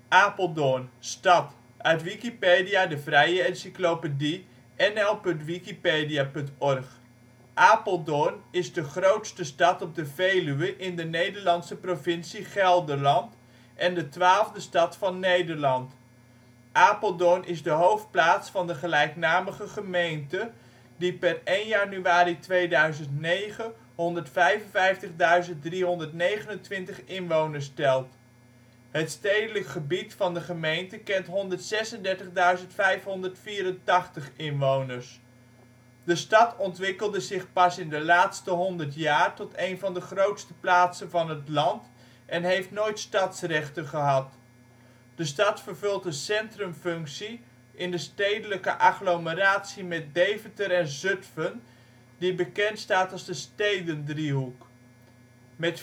Apeldoorn, stad, uit Wikipedia, de vrije encyclopedie. nl.wikipedia.org. Apeldoorn is de grootste stad op de Veluwe in de Nederlandse provincie Gelderland en de 12e stad van Nederland. Apeldoorn is de hoofdplaats van de gelijknamige gemeente, die per 1 januari 2009 155.329 inwoners telt. Het stedelijk gebied van de gemeente kent 136.584 inwoners. De stad ontwikkelde zich pas in de laatste 100 jaar tot een van de grootste plaatsen van het land en heeft nooit stadsrechten gehad. De stad vervult een centrumfunctie in de stedelijke agglomeratie met Deventer en Zutphen, die bekend staat als de Stedendriehoek. Met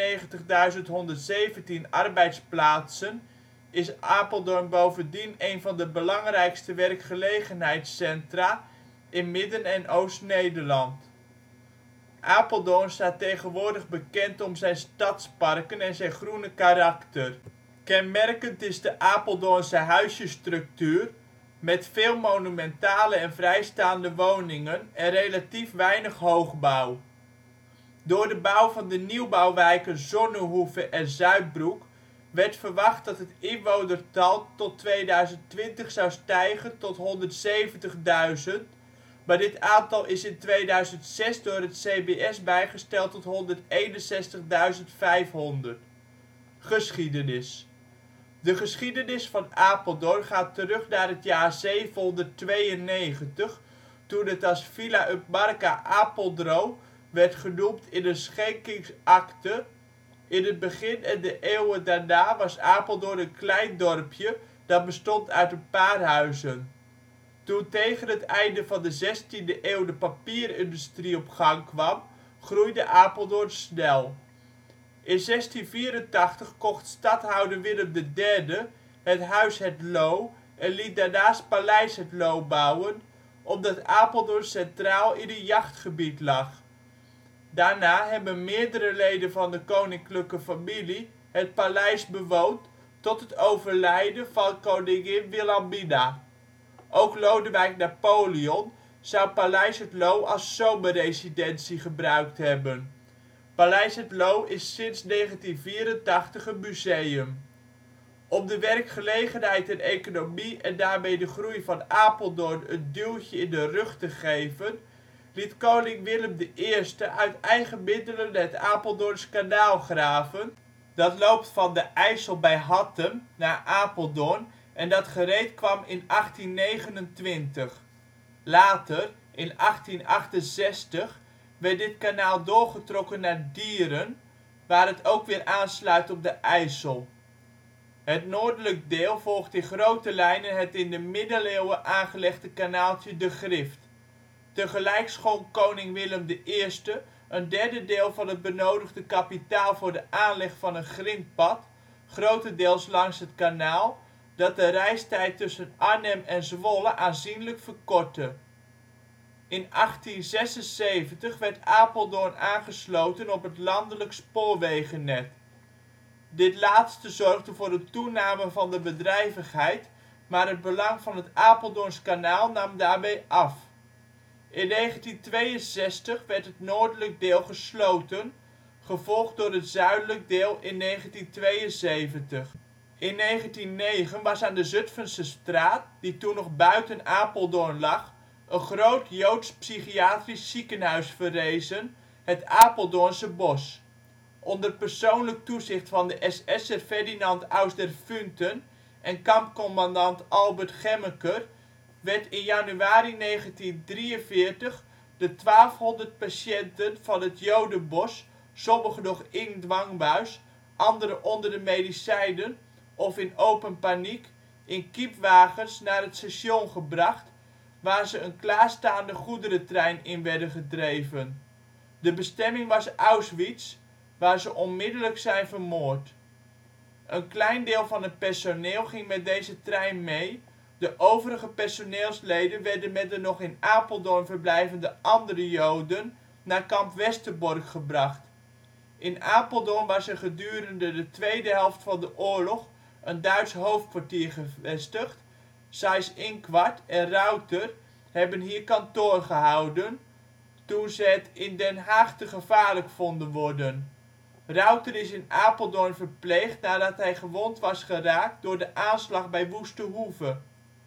94.117 arbeidsplaatsen is Apeldoorn bovendien een van de belangrijkste werkgelegenheidscentra in Midden- en Oost-Nederland. Apeldoorn staat tegenwoordig bekend om zijn stadsparken en zijn groene karakter. Kenmerkend is de Apeldoornse huisjestructuur, met veel monumentale en vrijstaande woningen en relatief weinig hoogbouw. Door de bouw van de nieuwbouwwijken Zonnehoeve en Zuidbroek werd verwacht dat het inwonertal tot 2020 zou stijgen tot 170.000, maar dit aantal is in 2006 door het CBS bijgesteld tot 161.500. Geschiedenis. De geschiedenis van Apeldoorn gaat terug naar het jaar 792, toen het als Villa Utmarka Apeldro werd genoemd in een schenkingsakte. In het begin en de eeuwen daarna was Apeldoorn een klein dorpje dat bestond uit een paar huizen. Toen tegen het einde van de 16e eeuw de papierindustrie op gang kwam, groeide Apeldoorn snel. In 1684 kocht stadhouder Willem III het huis Het Loo en liet daarnaast Paleis Het Loo bouwen, omdat Apeldoorn centraal in een jachtgebied lag. Daarna hebben meerdere leden van de koninklijke familie het paleis bewoond tot het overlijden van koningin Wilhelmina. Ook Lodewijk Napoleon zou Paleis Het Loo als zomerresidentie gebruikt hebben. Paleis Het Loo is sinds 1984 een museum. Om de werkgelegenheid en economie en daarmee de groei van Apeldoorn een duwtje in de rug te geven, liet koning Willem I uit eigen middelen het Apeldoorns kanaal graven, dat loopt van de IJssel bij Hattem naar Apeldoorn en dat gereed kwam in 1829. Later, in 1868, werd dit kanaal doorgetrokken naar Dieren, waar het ook weer aansluit op de IJssel. Het noordelijk deel volgt in grote lijnen het in de middeleeuwen aangelegde kanaaltje de Grift. Tegelijk schonk koning Willem I een derde deel van het benodigde kapitaal voor de aanleg van een grindpad, grotendeels langs het kanaal, dat de reistijd tussen Arnhem en Zwolle aanzienlijk verkortte. In 1876 werd Apeldoorn aangesloten op het landelijk spoorwegennet. Dit laatste zorgde voor een toename van de bedrijvigheid, maar het belang van het Apeldoorns kanaal nam daarbij af. In 1962 werd het noordelijk deel gesloten, gevolgd door het zuidelijk deel in 1972. In 1909 was aan de Zutphensestraat, die toen nog buiten Apeldoorn lag, een groot joods psychiatrisch ziekenhuis verrezen, het Apeldoornse Bosch. Onder persoonlijk toezicht van de SS'er Ferdinand Aus der Funten en kampcommandant Albert Gemmeker werd in januari 1943 de 1200 patiënten van het Jodenbosch, sommigen nog in dwangbuis, anderen onder de medicijnen of in open paniek, in kiepwagens naar het station gebracht, waar ze een klaarstaande goederentrein in werden gedreven. De bestemming was Auschwitz, waar ze onmiddellijk zijn vermoord. Een klein deel van het personeel ging met deze trein mee, de overige personeelsleden werden met de nog in Apeldoorn verblijvende andere Joden naar kamp Westerbork gebracht. In Apeldoorn was er gedurende de tweede helft van de oorlog een Duits hoofdkwartier gevestigd. Seyss-Inquart en Rauter hebben hier kantoor gehouden, toen ze het in Den Haag te gevaarlijk vonden worden. Rauter is in Apeldoorn verpleegd nadat hij gewond was geraakt door de aanslag bij Woeste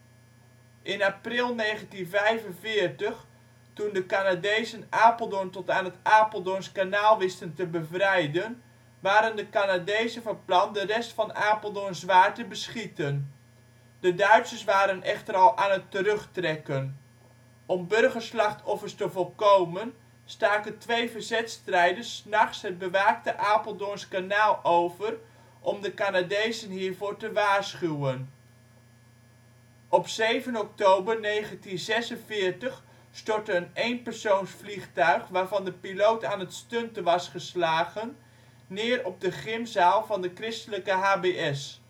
In april 1945, toen de Canadezen Apeldoorn tot aan het Apeldoorns kanaal wisten te bevrijden, waren de Canadezen van plan de rest van Apeldoorn zwaar te beschieten. De Duitsers waren echter al aan het terugtrekken. Om burgerslachtoffers te voorkomen staken twee verzetstrijders ' s nachts het bewaakte Apeldoorns kanaal over om de Canadezen hiervoor te waarschuwen. Op 7 oktober 1946 stortte een eenpersoonsvliegtuig waarvan de piloot aan het stunten was geslagen neer op de gymzaal van de christelijke HBS.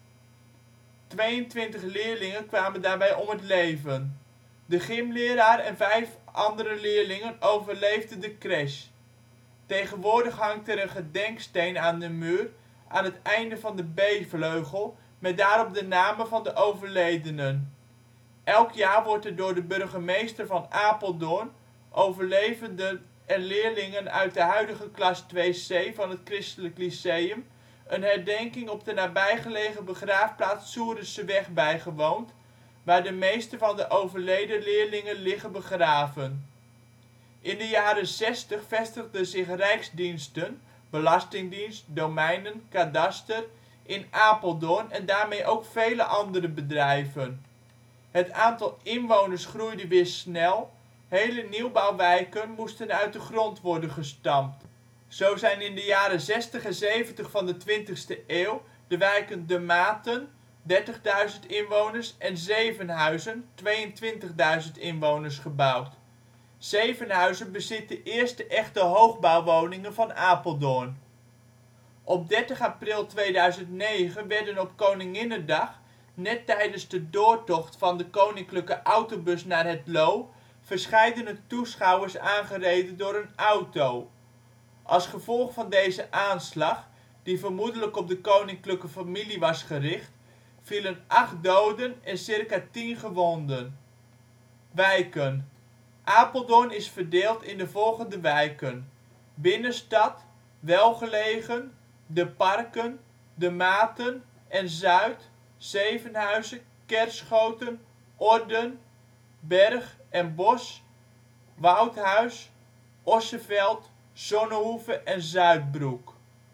22 leerlingen kwamen daarbij om het leven. De gymleraar en 5 andere leerlingen overleefden de crash. Tegenwoordig hangt er een gedenksteen aan de muur aan het einde van de B-vleugel met daarop de namen van de overledenen. Elk jaar wordt er door de burgemeester van Apeldoorn overlevenden en leerlingen uit de huidige klas 2C van het Christelijk Lyceum een herdenking op de nabijgelegen begraafplaats Soerenseweg bijgewoond, waar de meeste van de overleden leerlingen liggen begraven. In de jaren ' 60 vestigden zich rijksdiensten (Belastingdienst, Domeinen, Kadaster) in Apeldoorn en daarmee ook vele andere bedrijven. Het aantal inwoners groeide weer snel, hele nieuwbouwwijken moesten uit de grond worden gestampt. Zo zijn in de jaren ' 60 en ' 70 van de 20e eeuw de wijken De Maten (30.000 inwoners) en Zevenhuizen (22.000 inwoners) gebouwd. Zevenhuizen bezit de eerste echte hoogbouwwoningen van Apeldoorn. Op 30 april 2009 werden op Koninginnedag, net tijdens de doortocht van de koninklijke autobus naar Het Loo, verscheidene toeschouwers aangereden door een auto. Als gevolg van deze aanslag, die vermoedelijk op de koninklijke familie was gericht, vielen 8 doden en circa 10 gewonden. Wijken. Apeldoorn is verdeeld in de volgende wijken: Binnenstad, Welgelegen, De Parken, De Maten en Zuid, Zevenhuizen, Kerschoten, Orden, Berg en Bos, Woudhuis, Osseveld, Zonnehoeve en Zuidbroek.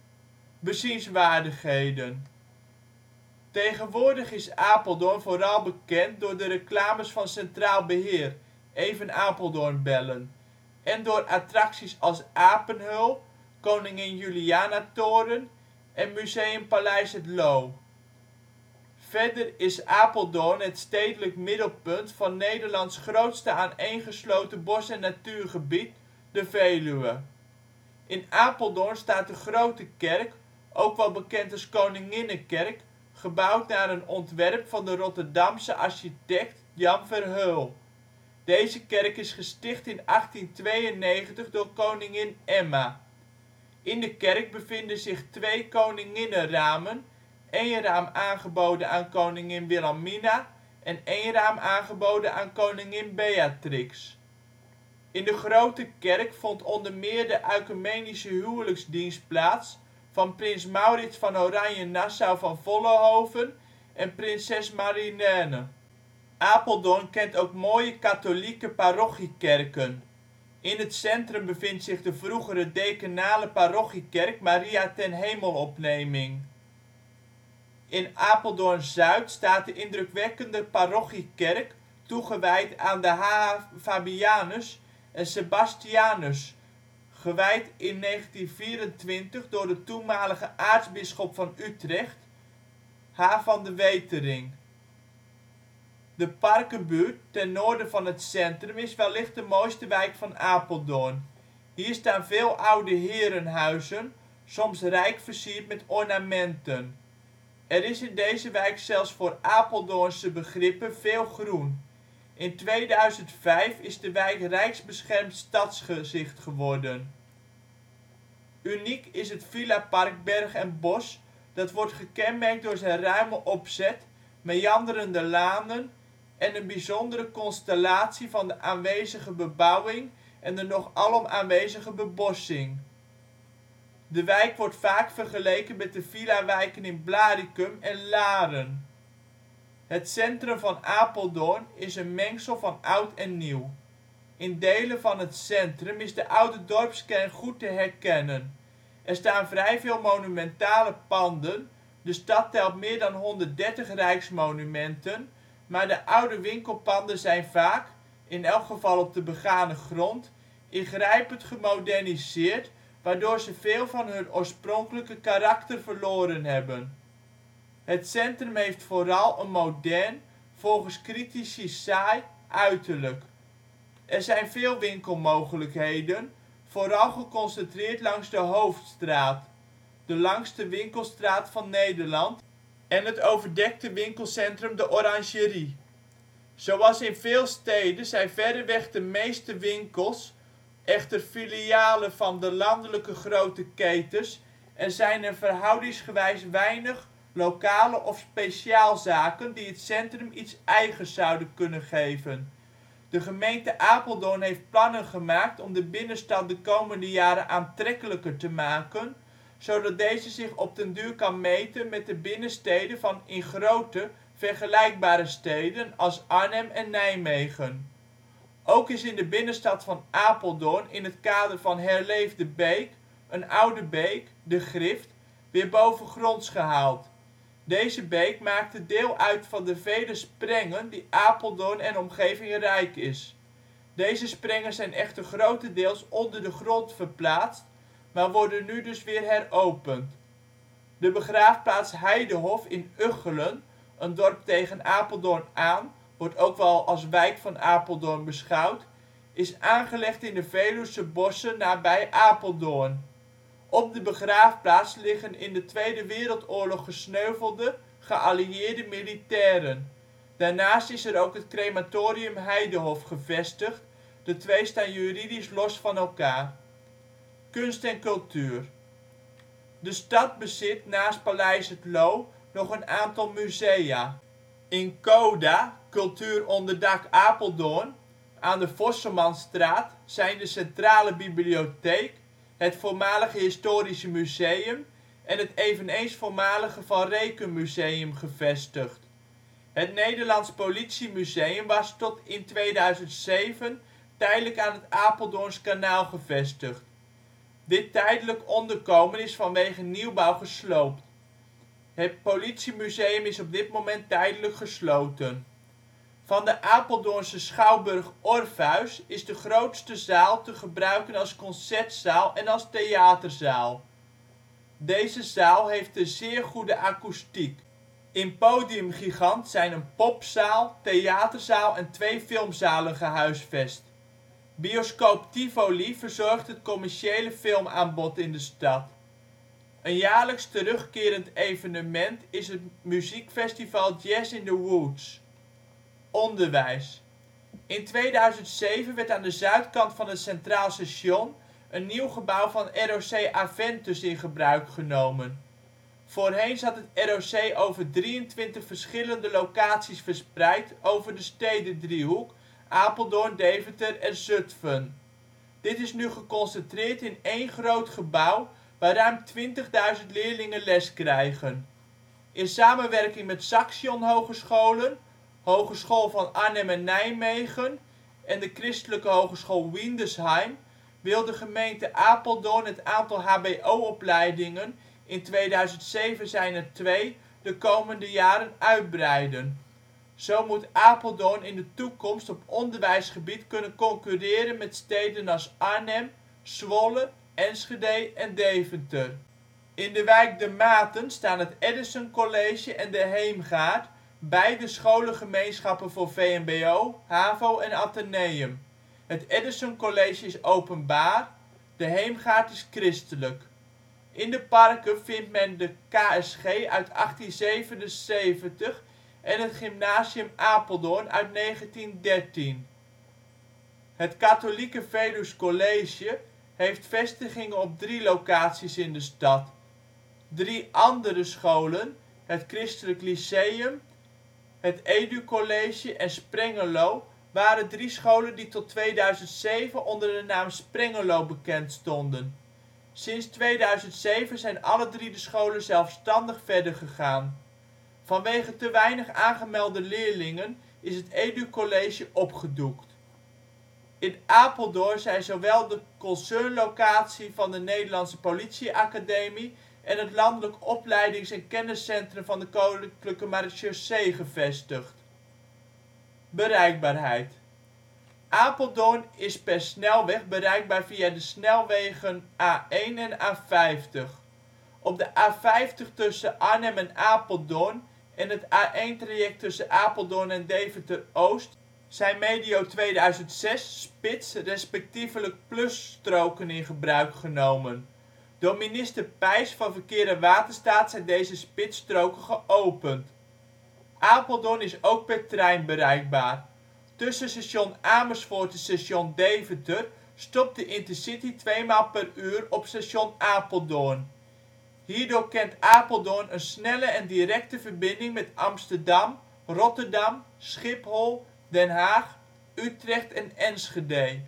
Bezienswaardigheden. Tegenwoordig is Apeldoorn vooral bekend door de reclames van Centraal Beheer (even Apeldoorn bellen) en door attracties als Apenheul, Koningin Julianatoren en Museumpaleis Het Loo. Verder is Apeldoorn het stedelijk middelpunt van Nederlands grootste aaneengesloten bos - en natuurgebied, de Veluwe. In Apeldoorn staat de Grote Kerk, ook wel bekend als Koninginnekerk, gebouwd naar een ontwerp van de Rotterdamse architect Jan Verheul. Deze kerk is gesticht in 1892 door koningin Emma. In de kerk bevinden zich 2 koninginnenramen, 1 raam aangeboden aan koningin Wilhelmina en 1 raam aangeboden aan koningin Beatrix. In de Grote Kerk vond onder meer de oecumenische huwelijksdienst plaats van prins Maurits van Oranje-Nassau van Vollenhoven en prinses Marilène. Apeldoorn kent ook mooie katholieke parochiekerken. In het centrum bevindt zich de vroegere dekenale parochiekerk Maria ten Hemelopneming. In Apeldoorn-Zuid staat de indrukwekkende parochiekerk toegewijd aan de H.H. Fabianus en Sebastianus, gewijd in 1924 door de toenmalige aartsbisschop van Utrecht, H. van de Wetering. De Parkenbuurt, ten noorden van het centrum, is wellicht de mooiste wijk van Apeldoorn. Hier staan veel oude herenhuizen, soms rijk versierd met ornamenten. Er is in deze wijk zelfs voor Apeldoornse begrippen veel groen. In 2005 is de wijk rijksbeschermd stadsgezicht geworden. Uniek is het villapark Berg en Bos, dat wordt gekenmerkt door zijn ruime opzet, meanderende lanen en een bijzondere constellatie van de aanwezige bebouwing en de nog alom aanwezige bebossing. De wijk wordt vaak vergeleken met de villawijken in Blaricum en Laren. Het centrum van Apeldoorn is een mengsel van oud en nieuw. In delen van het centrum is de oude dorpskern goed te herkennen. Er staan vrij veel monumentale panden, de stad telt meer dan 130 rijksmonumenten, maar de oude winkelpanden zijn vaak, in elk geval op de begane grond, ingrijpend gemoderniseerd, waardoor ze veel van hun oorspronkelijke karakter verloren hebben. Het centrum heeft vooral een modern, volgens critici saai, uiterlijk. Er zijn veel winkelmogelijkheden, vooral geconcentreerd langs de Hoofdstraat, de langste winkelstraat van Nederland, en het overdekte winkelcentrum de Oranjerie. Zoals in veel steden zijn verreweg de meeste winkels echter filialen van de landelijke grote ketens en zijn er verhoudingsgewijs weinig lokale of speciaalzaken die het centrum iets eigens zouden kunnen geven. De gemeente Apeldoorn heeft plannen gemaakt om de binnenstad de komende jaren aantrekkelijker te maken, zodat deze zich op den duur kan meten met de binnensteden van in grootte vergelijkbare steden als Arnhem en Nijmegen. Ook is in de binnenstad van Apeldoorn in het kader van Herleef de Beek een oude beek, de Grift, weer bovengronds gehaald. Deze beek maakte deel uit van de vele sprengen die Apeldoorn en omgeving rijk is. Deze sprengen zijn echter grotendeels onder de grond verplaatst, maar worden nu dus weer heropend. De begraafplaats Heidehof in Ugchelen, een dorp tegen Apeldoorn aan, wordt ook wel als wijk van Apeldoorn beschouwd, is aangelegd in de Veluwse bossen nabij Apeldoorn. Op de begraafplaats liggen in de Tweede Wereldoorlog gesneuvelde, geallieerde militairen. Daarnaast is er ook het crematorium Heidehof gevestigd, de twee staan juridisch los van elkaar. Kunst en cultuur. De stad bezit naast Paleis Het Loo nog een aantal musea. In CODA, Cultuur Onderdak Apeldoorn, aan de Vosselmanstraat zijn de Centrale Bibliotheek, het voormalige Historische Museum en het eveneens voormalige Van Rekum Museum gevestigd. Het Nederlands Politiemuseum was tot in 2007 tijdelijk aan het Apeldoorns Kanaal gevestigd. Dit tijdelijk onderkomen is vanwege nieuwbouw gesloopt. Het politiemuseum is op dit moment tijdelijk gesloten. Van de Apeldoornse schouwburg Orpheus is de grootste zaal te gebruiken als concertzaal en als theaterzaal. Deze zaal heeft een zeer goede akoestiek. In Podium Gigant zijn een popzaal, theaterzaal en 2 filmzalen gehuisvest. Bioscoop Tivoli verzorgt het commerciële filmaanbod in de stad. Een jaarlijks terugkerend evenement is het muziekfestival Jazz in the Woods. Onderwijs. In 2007 werd aan de zuidkant van het Centraal Station een nieuw gebouw van ROC Aventus in gebruik genomen. Voorheen zat het ROC over 23 verschillende locaties verspreid over de stedendriehoek Apeldoorn, Deventer en Zutphen. Dit is nu geconcentreerd in één groot gebouw waar ruim 20.000 leerlingen les krijgen. In samenwerking met Saxion Hogescholen, Hogeschool van Arnhem en Nijmegen en de Christelijke Hogeschool Windesheim wil de gemeente Apeldoorn het aantal hbo-opleidingen, in 2007 zijn er 2, de komende jaren uitbreiden. Zo moet Apeldoorn in de toekomst op onderwijsgebied kunnen concurreren met steden als Arnhem, Zwolle, Enschede en Deventer. In de wijk De Maten staan het Edison College en de Heemgaard, beide scholengemeenschappen voor VMBO, HAVO en Atheneum. Het Edison College is openbaar, de Heemgaard is christelijk. In de parken vindt men de KSG uit 1877 en het Gymnasium Apeldoorn uit 1913. Het katholieke Veluws College heeft vestigingen op 3 locaties in de stad. Drie andere scholen, het Christelijk Lyceum, het Edu College en Sprengeloo waren drie scholen die tot 2007 onder de naam Sprengeloo bekend stonden. Sinds 2007 zijn alle drie de scholen zelfstandig verder gegaan. Vanwege te weinig aangemelde leerlingen is het Edu College opgedoekt. In Apeldoorn zijn zowel de concernlocatie van de Nederlandse Politie-Academie en het landelijk opleidings - en kenniscentrum van de Koninklijke Marechaussee gevestigd. Bereikbaarheid. Apeldoorn is per snelweg bereikbaar via de snelwegen A1 en A50. Op de A50 tussen Arnhem en Apeldoorn en het A1-traject tussen Apeldoorn en Deventer-Oost zijn medio 2006 spits - respectievelijk plusstroken in gebruik genomen. Door minister Peijs van Verkeer en Waterstaat zijn deze spitsstroken geopend. Apeldoorn is ook per trein bereikbaar. Tussen station Amersfoort en station Deventer stopt de Intercity 2 maal per uur op station Apeldoorn. Hierdoor kent Apeldoorn een snelle en directe verbinding met Amsterdam, Rotterdam, Schiphol, Den Haag, Utrecht en Enschede.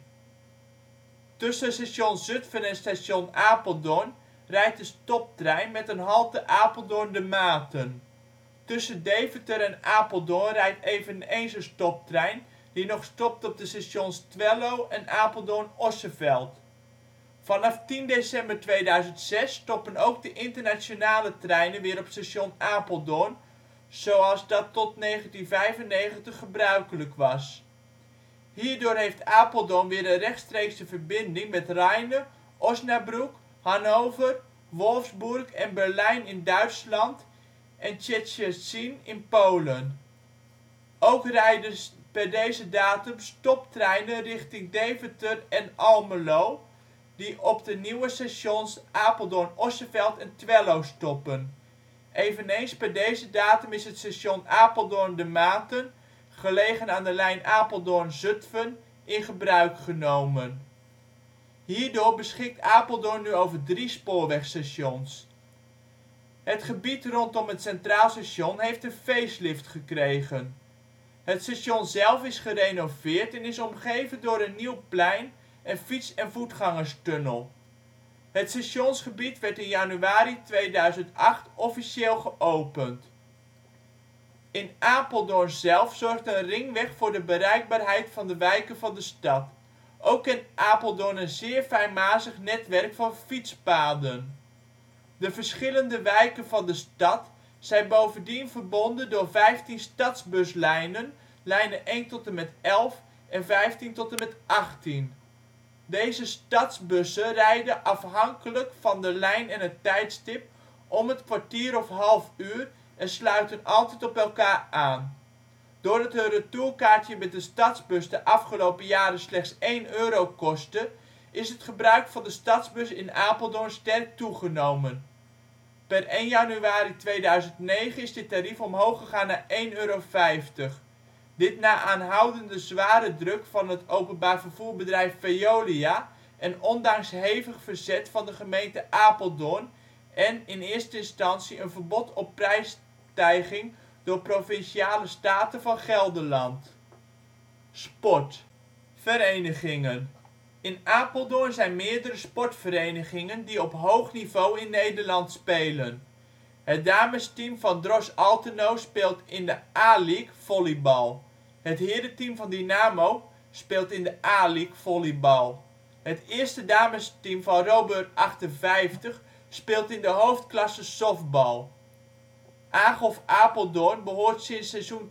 Tussen station Zutphen en station Apeldoorn rijdt de stoptrein met een halte Apeldoorn De Maten. Tussen Deventer en Apeldoorn rijdt eveneens een stoptrein die nog stopt op de stations Twello en Apeldoorn-Osseveld. Vanaf 10 december 2006 stoppen ook de internationale treinen weer op station Apeldoorn, zoals dat tot 1995 gebruikelijk was. Hierdoor heeft Apeldoorn weer een rechtstreekse verbinding met Rheine, Osnabrück, Hannover, Wolfsburg en Berlijn in Duitsland en Szczecin in Polen. Ook rijden per deze datum stoptreinen richting Deventer en Almelo, die op de nieuwe stations Apeldoorn-Osseveld en Twello stoppen. Eveneens per deze datum is het station Apeldoorn De Maten, gelegen aan de lijn Apeldoorn-Zutphen, in gebruik genomen. Hierdoor beschikt Apeldoorn nu over 3 spoorwegstations. Het gebied rondom het Centraal Station heeft een facelift gekregen. Het station zelf is gerenoveerd en is omgeven door een nieuw plein en fiets - en voetgangerstunnel. Het stationsgebied werd in januari 2008 officieel geopend. In Apeldoorn zelf zorgt een ringweg voor de bereikbaarheid van de wijken van de stad. Ook kent Apeldoorn een zeer fijnmazig netwerk van fietspaden. De verschillende wijken van de stad zijn bovendien verbonden door 15 stadsbuslijnen (lijnen 1 tot en met 11 en 15 tot en met 18). Deze stadsbussen rijden afhankelijk van de lijn en het tijdstip om het kwartier of half uur en sluiten altijd op elkaar aan. Doordat een retourkaartje met de stadsbus de afgelopen jaren slechts €1 kostte, is het gebruik van de stadsbus in Apeldoorn sterk toegenomen. Per 1 januari 2009 is dit tarief omhoog gegaan naar €1,50. Dit na aanhoudende zware druk van het openbaar vervoerbedrijf Veolia en ondanks hevig verzet van de gemeente Apeldoorn en in eerste instantie een verbod op prijsstijging door Provinciale Staten van Gelderland. Sport. Verenigingen. In Apeldoorn zijn meerdere sportverenigingen die op hoog niveau in Nederland spelen. Het damesteam van Dros Alterno speelt in de A-League volleybal. Het herenteam van Dynamo speelt in de A-League volleybal. Het eerste damesteam van Robur 58 speelt in de hoofdklasse softbal. AGOVV Apeldoorn behoort sinds seizoen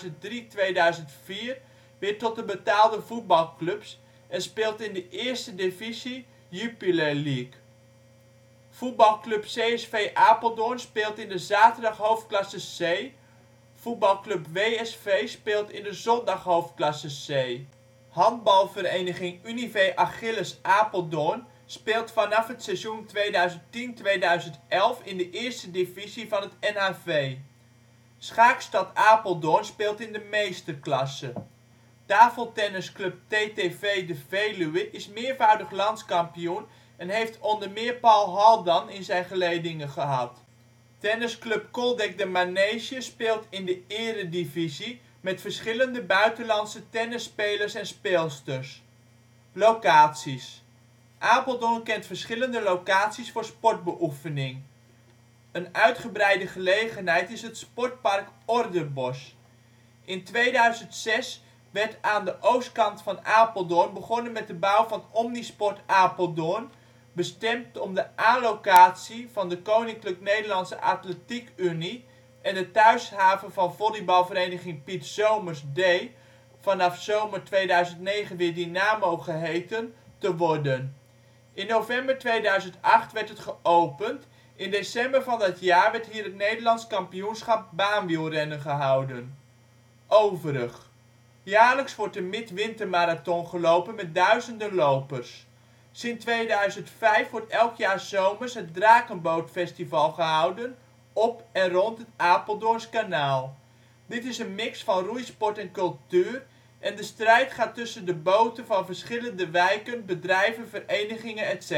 2003/2004 weer tot de betaalde voetbalclubs en speelt in de eerste divisie Jupiler League. Voetbalclub CSV Apeldoorn speelt in de zaterdag hoofdklasse C. Voetbalclub WSV speelt in de zondag hoofdklasse C. Handbalvereniging Univé Achilles Apeldoorn speelt vanaf het seizoen 2010/2011 in de eerste divisie van het NHV. Schaakstad Apeldoorn speelt in de meesterklasse. Tafeltennisclub TTV de Veluwe is meervoudig landskampioen en heeft onder meer Paul Haldan in zijn geledingen gehad. Tennisclub Coldec de Manege speelt in de Eredivisie met verschillende buitenlandse tennisspelers en - speelsters. Locaties: Apeldoorn kent verschillende locaties voor sportbeoefening. Een uitgebreide gelegenheid is het sportpark Orderbos. In 2006 werd aan de oostkant van Apeldoorn begonnen met de bouw van Omnisport Apeldoorn, bestemd om de A-locatie van de Koninklijk Nederlandse Atletiek Unie en de thuishaven van volleybalvereniging Piet Zoomers D (vanaf zomer 2009 weer Dynamo geheten) te worden. In november 2008 werd het geopend, in december van dat jaar werd hier het Nederlands Kampioenschap baanwielrennen gehouden. Overig: jaarlijks wordt de Midwintermarathon gelopen met duizenden lopers. Sinds 2005 wordt elk jaar ' s zomers het Drakenbootfestival gehouden op en rond het Apeldoorns kanaal. Dit is een mix van roeisport en cultuur en de strijd gaat tussen de boten van verschillende wijken, bedrijven, verenigingen etc.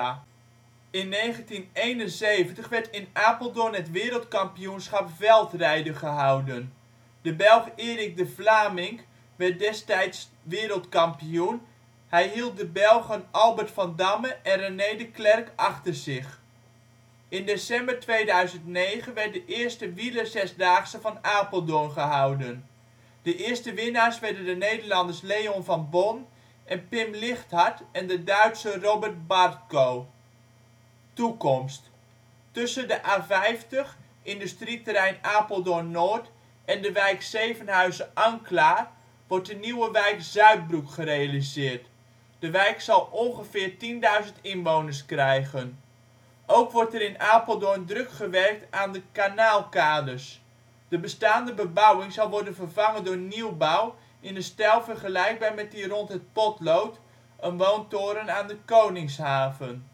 In 1971 werd in Apeldoorn het Wereldkampioenschap veldrijden gehouden. De Belg Eric De Vlaeminck werd destijds wereldkampioen, hij hield de Belgen Albert Van Damme en René De Clercq achter zich. In december 2009 werd de eerste wielerzesdaagse van Apeldoorn gehouden. De eerste winnaars werden de Nederlanders Leon van Bon en Pim Ligthart en de Duitser Robert Bartko. Toekomst: tussen de A50, industrieterrein Apeldoorn Noord en de wijk Zevenhuizen-Anklaar wordt de nieuwe wijk Zuidbroek gerealiseerd. De wijk zal ongeveer 10.000 inwoners krijgen. Ook wordt er in Apeldoorn druk gewerkt aan de kanaalkades. De bestaande bebouwing zal worden vervangen door nieuwbouw in een stijl vergelijkbaar met die rond het Potlood, een woontoren aan de Koningshaven.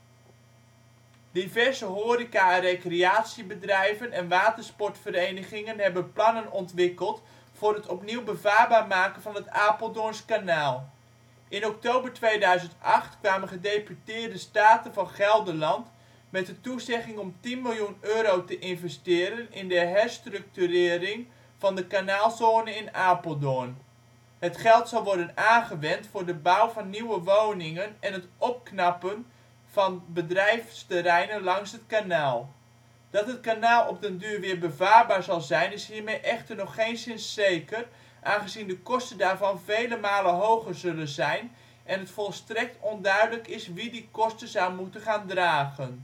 Diverse horeca - en recreatiebedrijven en watersportverenigingen hebben plannen ontwikkeld voor het opnieuw bevaarbaar maken van het Apeldoorns kanaal. In oktober 2008 kwamen Gedeputeerde Staten van Gelderland met de toezegging om 10 miljoen euro te investeren in de herstructurering van de kanaalzone in Apeldoorn. Het geld zal worden aangewend voor de bouw van nieuwe woningen en het opknappen van bedrijfsterreinen langs het kanaal. Dat het kanaal op den duur weer bevaarbaar zal zijn is hiermee echter nog geenszins zeker, aangezien de kosten daarvan vele malen hoger zullen zijn en het volstrekt onduidelijk is wie die kosten zou moeten gaan dragen.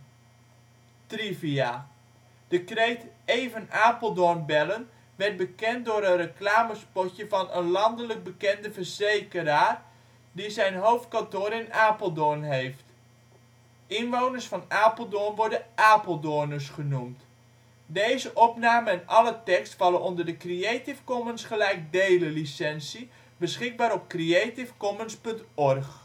Trivia: de kreet Even Apeldoorn bellen werd bekend door een reclamespotje van een landelijk bekende verzekeraar die zijn hoofdkantoor in Apeldoorn heeft. Inwoners van Apeldoorn worden Apeldoorners genoemd. Deze opname en alle tekst vallen onder de Creative Commons gelijk delen licentie, beschikbaar op creativecommons.org